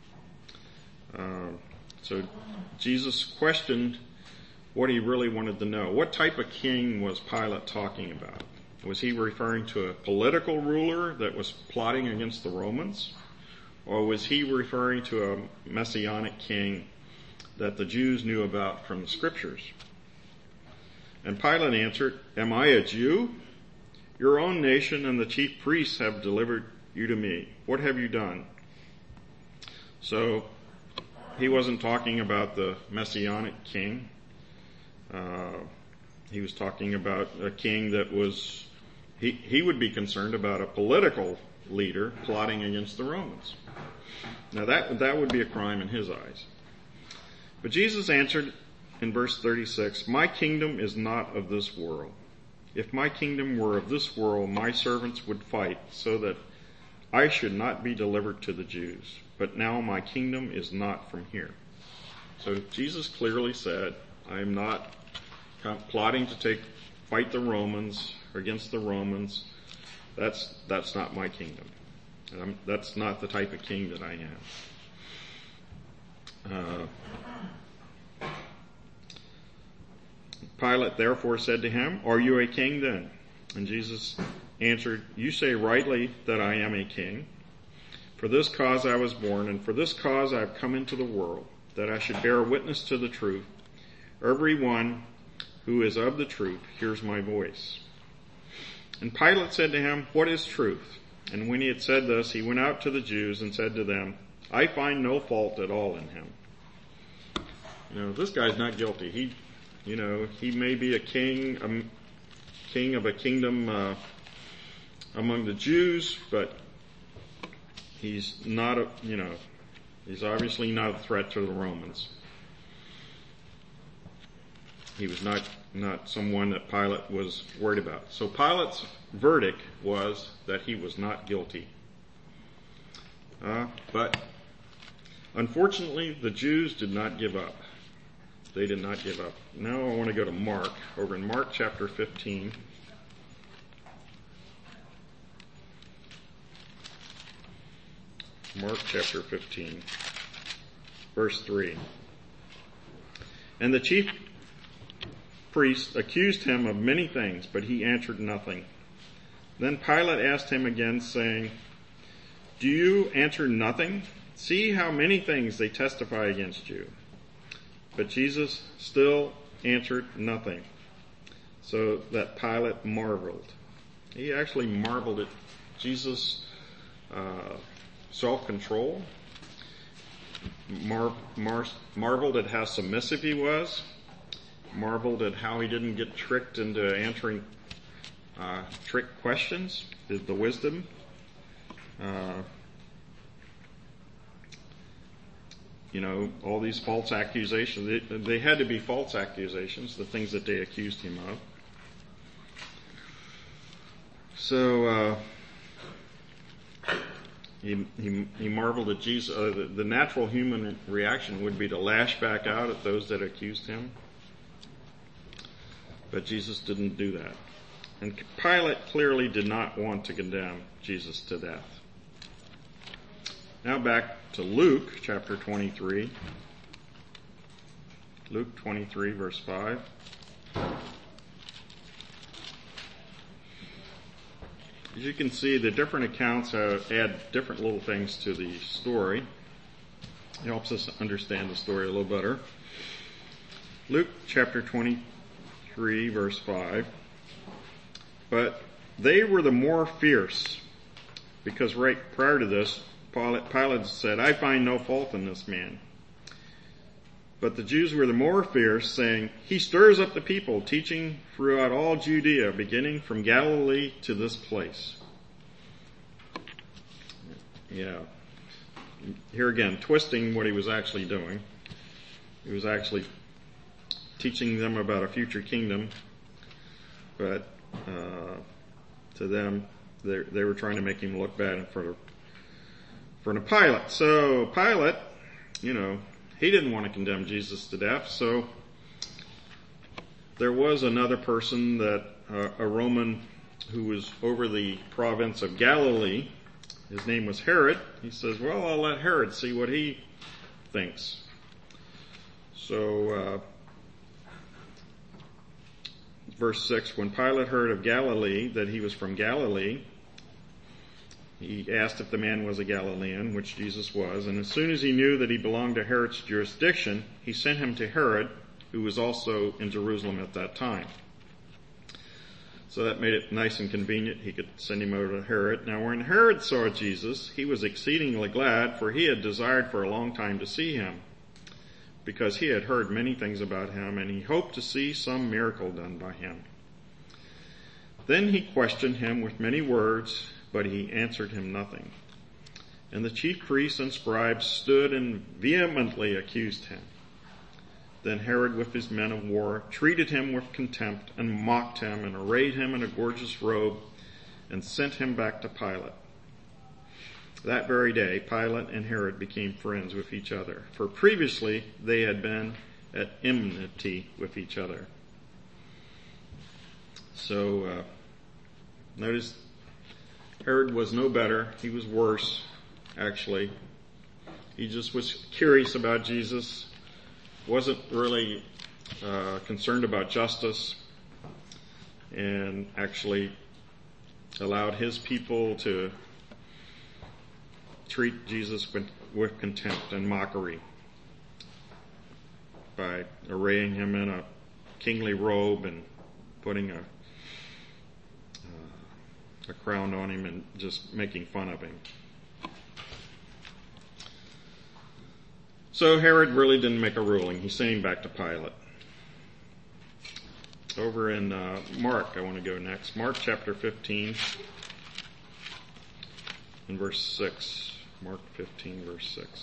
So Jesus questioned what he really wanted to know. What type of king was Pilate talking about? Was he referring to a political ruler that was plotting against the Romans? Or was he referring to a messianic king that the Jews knew about from the scriptures? And Pilate answered, "Am I a Jew? Your own nation and the chief priests have delivered you to me. What have you done?" So he wasn't talking about the messianic king. He was talking about a king that was, he would be concerned about a political leader plotting against the Romans. Now that would be a crime in his eyes. But Jesus answered in verse 36, "My kingdom is not of this world. If my kingdom were of this world, my servants would fight so that I should not be delivered to the Jews. But now my kingdom is not from here." So Jesus clearly said, "I am not plotting to fight the Romans or against the Romans. That's not my kingdom. That's not the type of king that I am." Pilate therefore said to him, "Are you a king then?" And Jesus answered, "You say rightly that I am a king. For this cause I was born, and for this cause I have come into the world, that I should bear witness to the truth. Everyone who is of the truth hears my voice." And Pilate said to him, "What is truth?" And when he had said this, he went out to the Jews and said to them, "I find no fault at all in him." This guy's not guilty. He may be a king of a kingdom among the Jews, but he's not he's obviously not a threat to the Romans. He was not someone that Pilate was worried about. So Pilate's verdict was that he was not guilty. But unfortunately, the Jews did not give up. They did not give up. Now I want to go to Mark, over in Mark chapter 15. Mark chapter 15, verse 3. And the chief priests accused him of many things, but he answered nothing. Then Pilate asked him again, saying, Do you answer nothing? See how many things they testify against you. But Jesus still answered nothing, so that Pilate marveled. He actually marveled at Jesus' self-control, marveled at how submissive he was, marveled at how he didn't get tricked into answering trick questions, the wisdom. All these false accusations, they had to be false accusations, the things that they accused him of. So, he marveled at Jesus. The natural human reaction would be to lash back out at those that accused him. But Jesus didn't do that. And Pilate clearly did not want to condemn Jesus to death. Now back to Luke chapter 23. Luke 23 verse 5. As you can see, the different accounts add different little things to the story. It helps us understand the story a little better. Luke chapter 23 verse 5. But they were the more fierce, because right prior to this, Pilate said, I find no fault in this man. But the Jews were the more fierce, saying, He stirs up the people, teaching throughout all Judea, beginning from Galilee to this place. Yeah. Here again, twisting what he was actually doing. He was actually teaching them about a future kingdom, but to them, they were trying to make him look bad in front of Pilate. So Pilate, he didn't want to condemn Jesus to death. So there was another person that, a Roman who was over the province of Galilee. His name was Herod. He says, well, I'll let Herod see what he thinks. So, verse 6, when Pilate heard of Galilee, that he was from Galilee, he asked if the man was a Galilean, which Jesus was, and as soon as he knew that he belonged to Herod's jurisdiction, he sent him to Herod, who was also in Jerusalem at that time. So that made it nice and convenient. He could send him over to Herod. Now when Herod saw Jesus, he was exceedingly glad, for he had desired for a long time to see him, because he had heard many things about him, and he hoped to see some miracle done by him. Then he questioned him with many words, but he answered him nothing. And the chief priests and scribes stood and vehemently accused him. Then Herod, with his men of war, treated him with contempt and mocked him and arrayed him in a gorgeous robe and sent him back to Pilate. That very day, Pilate and Herod became friends with each other, for previously they had been at enmity with each other. So, notice Herod was no better. He was worse, actually. He just was curious about Jesus, wasn't really concerned about justice, and actually allowed his people to treat Jesus with contempt and mockery by arraying him in a kingly robe and putting a crown on him and just making fun of him. So Herod really didn't make a ruling. He sent him back to Pilate. Over in Mark, I want to go next. Mark chapter 15 and verse 6. Mark 15 verse 6.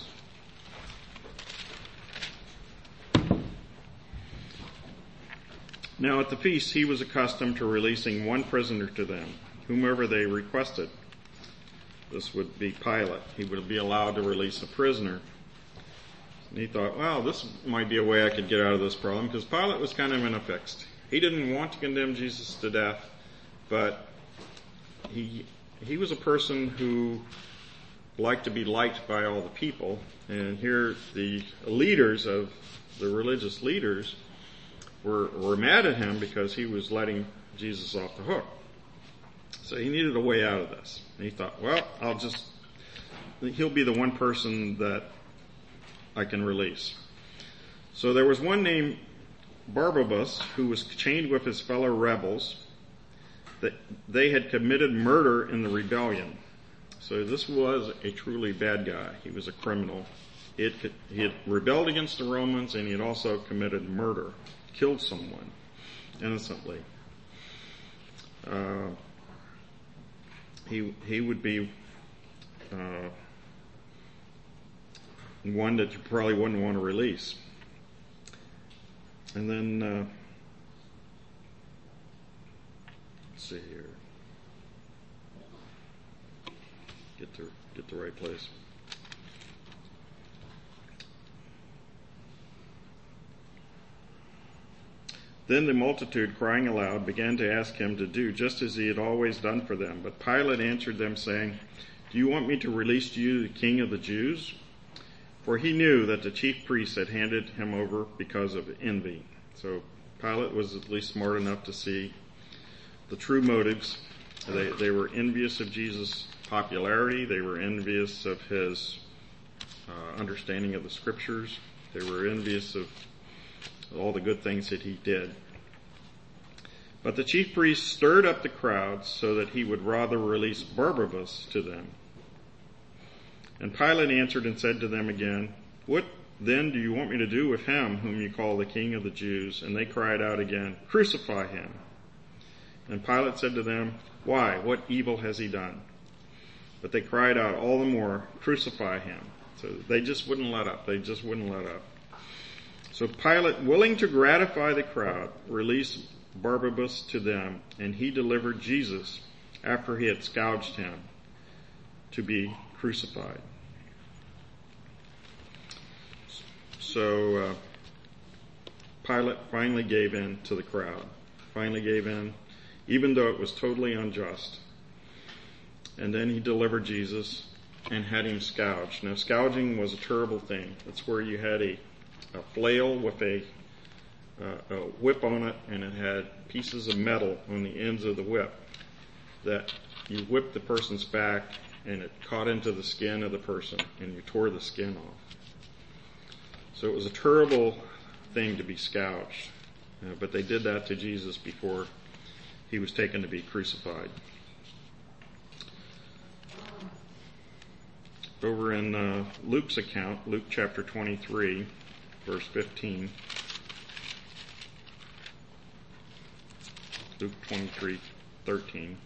Now at the feast he was accustomed to releasing one prisoner to them, whomever they requested. This would be Pilate. He would be allowed to release a prisoner. And he thought, well, this might be a way I could get out of this problem, because Pilate was kind of in a fix. He didn't want to condemn Jesus to death, but he was a person who liked to be liked by all the people. And here the leaders of the religious leaders were mad at him because he was letting Jesus off the hook. So he needed a way out of this. And he thought, well, he'll be the one person that I can release. So there was one named Barabbas who was chained with his fellow rebels, that they had committed murder in the rebellion. So this was a truly bad guy. He was a criminal. He had rebelled against the Romans, and he had also committed murder, killed someone innocently. He would be one that you probably wouldn't want to release. And then let's see here. Get the right place. Then the multitude, crying aloud, began to ask him to do just as he had always done for them. But Pilate answered them, saying, "Do you want me to release to you the king of the Jews?" For he knew that the chief priests had handed him over because of envy. So Pilate was at least smart enough to see the true motives. They were envious of Jesus' popularity. They were envious of his understanding of the scriptures. They were envious of all the good things that he did. But the chief priests stirred up the crowds so that he would rather release Barabbas to them. And Pilate answered and said to them again, "What then do you want me to do with him whom you call the king of the Jews?" And they cried out again, "Crucify him." And Pilate said to them, "Why? What evil has he done?" But they cried out all the more, "Crucify him." So they just wouldn't let up. So Pilate, willing to gratify the crowd, released Barabbas to them, and he delivered Jesus, after he had scourged him, to be crucified. So Pilate finally gave in to the crowd. Finally gave in, even though it was totally unjust. And then he delivered Jesus and had him scourged. Now, scourging was a terrible thing. That's where you had a flail with a whip on it, and it had pieces of metal on the ends of the whip that you whipped the person's back, and it caught into the skin of the person, and you tore the skin off. So it was a terrible thing to be scourged. But they did that to Jesus before he was taken to be crucified. Over in Luke's account, Luke chapter 23, verse 15. Luke 23:13.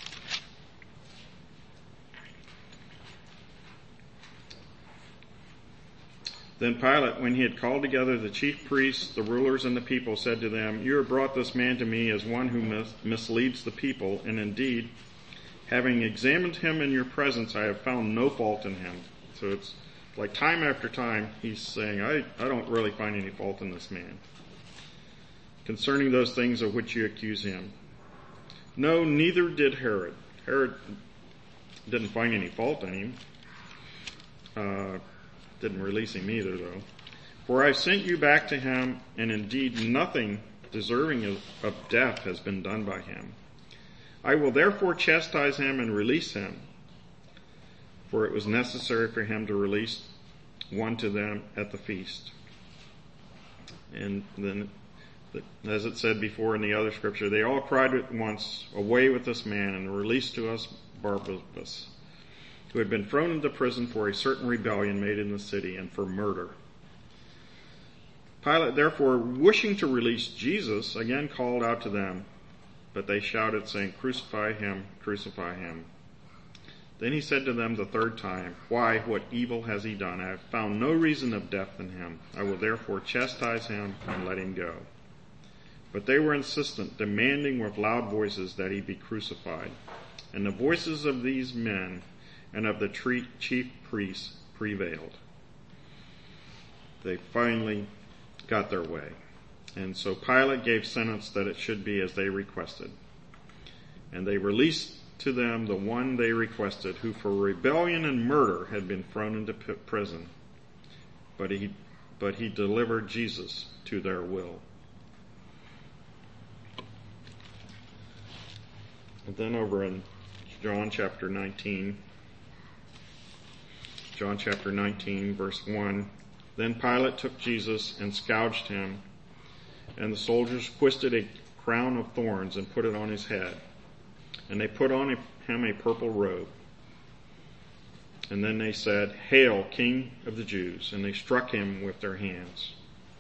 Then Pilate, when he had called together the chief priests, the rulers, and the people, said to them, "You have brought this man to me as one who misleads the people, and indeed, having examined him in your presence, I have found no fault in him." So it's like time after time, he's saying, I don't really find any fault in this man concerning those things of which you accuse him. No, neither did Herod. Herod didn't find any fault in him. Didn't release him either, though. For I sent you back to him, and indeed nothing deserving of death has been done by him. I will therefore chastise him and release him. For it was necessary for him to release one to them at the feast. And then, as it said before in the other scripture, they all cried at once, "Away with this man, and release to us Barabbas, who had been thrown into prison for a certain rebellion made in the city and for murder." Pilate, therefore, wishing to release Jesus, again called out to them, but they shouted, saying, "Crucify him, crucify him." Then he said to them the third time, "Why, what evil has he done? I have found no reason of death in him. I will therefore chastise him and let him go." But they were insistent, demanding with loud voices that he be crucified. And the voices of these men and of the chief priests prevailed. They finally got their way. And so Pilate gave sentence that it should be as they requested. And they released to them the one they requested, who for rebellion and murder had been thrown into prison. But he delivered Jesus to their will. And then over in John chapter 19, verse 1, then Pilate took Jesus and scourged him, and the soldiers twisted a crown of thorns and put it on his head. And they put on him a purple robe. And then they said, "Hail, King of the Jews!" And they struck him with their hands.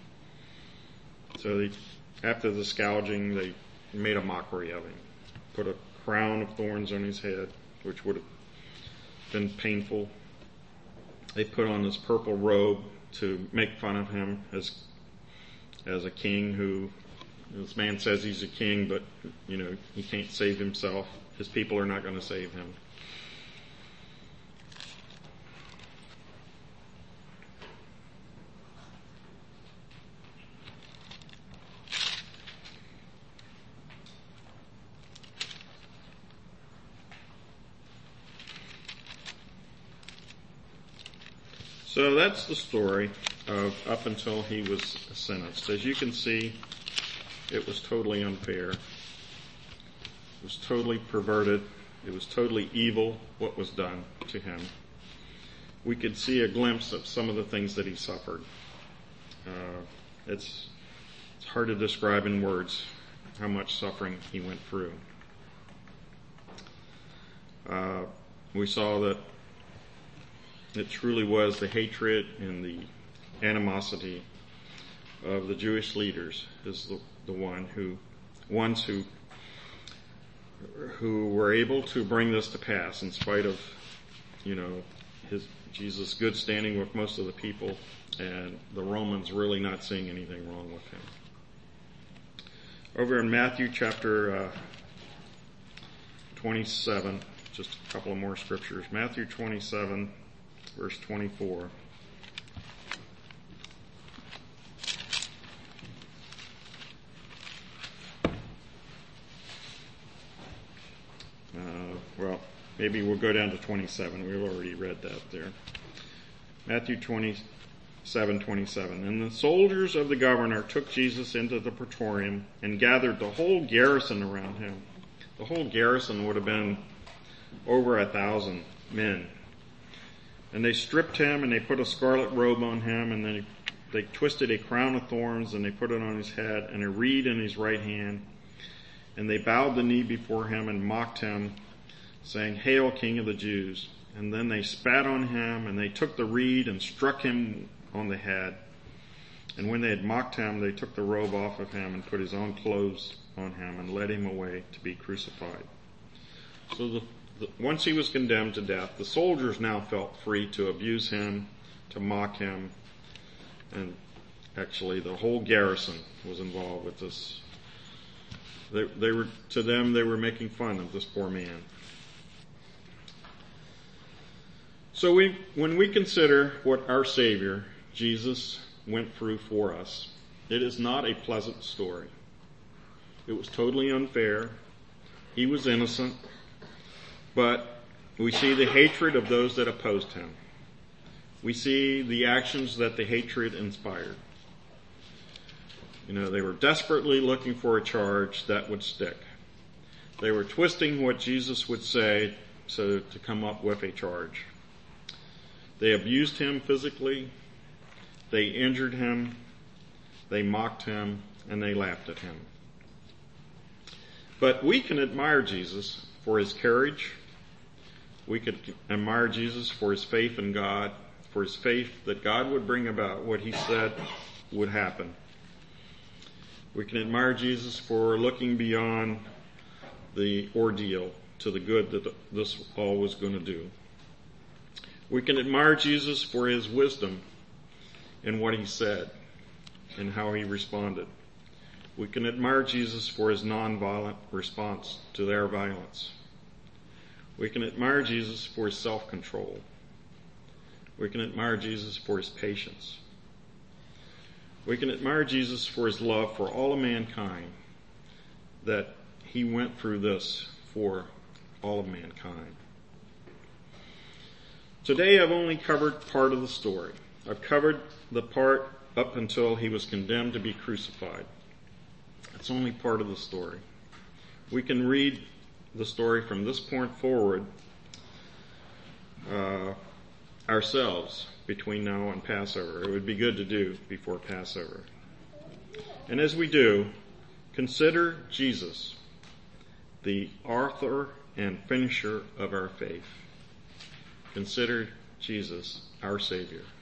So after the scourging, they made a mockery of him. Put a crown of thorns on his head, which would have been painful. They put on this purple robe to make fun of him as a king who, this man says he's a king, but, he can't save himself. His people are not going to save him. So that's the story of up until he was sentenced. As you can see, it was totally unfair. It was totally perverted. It was totally evil what was done to him. We could see a glimpse of some of the things that he suffered. It's hard to describe in words how much suffering he went through. We saw that it truly was the hatred and the animosity of the Jewish leaders is the ones who were able to bring this to pass in spite of, Jesus' good standing with most of the people and the Romans really not seeing anything wrong with him. Over in Matthew chapter 27, just a couple of more scriptures. Matthew 27, verse 24. Maybe we'll go down to 27. We've already read that there. Matthew 27:27. And the soldiers of the governor took Jesus into the praetorium and gathered the whole garrison around him. The whole garrison would have been over 1,000 men. And they stripped him and they put a scarlet robe on him, and then they twisted a crown of thorns and they put it on his head and a reed in his right hand. And they bowed the knee before him and mocked him, saying, "Hail, King of the Jews." And then they spat on him and they took the reed and struck him on the head. And when they had mocked him, they took the robe off of him and put his own clothes on him and led him away to be crucified. So once he was condemned to death, the soldiers now felt free to abuse him, to mock him, and actually the whole garrison was involved with this. They were making fun of this poor man. So when we consider what our Savior, Jesus, went through for us, it is not a pleasant story. It was totally unfair. He was innocent. But we see the hatred of those that opposed him. We see the actions that the hatred inspired. They were desperately looking for a charge that would stick. They were twisting what Jesus would say to come up with a charge. They abused him physically. They injured him. They mocked him, and they laughed at him. But we can admire Jesus for his courage. We could admire Jesus for his faith in God, for his faith that God would bring about what he said would happen. We can admire Jesus for looking beyond the ordeal to the good that this all was going to do. We can admire Jesus for his wisdom in what he said and how he responded. We can admire Jesus for his nonviolent response to their violence. We can admire Jesus for his self-control. We can admire Jesus for his patience. We can admire Jesus for his love for all of mankind, that he went through this for all of mankind. Today I've only covered part of the story. I've covered the part up until he was condemned to be crucified. It's only part of the story. We can read the story from this point forward ourselves between now and Passover. It would be good to do before Passover. And as we do, consider Jesus, the author and finisher of our faith. Consider Jesus, our Savior.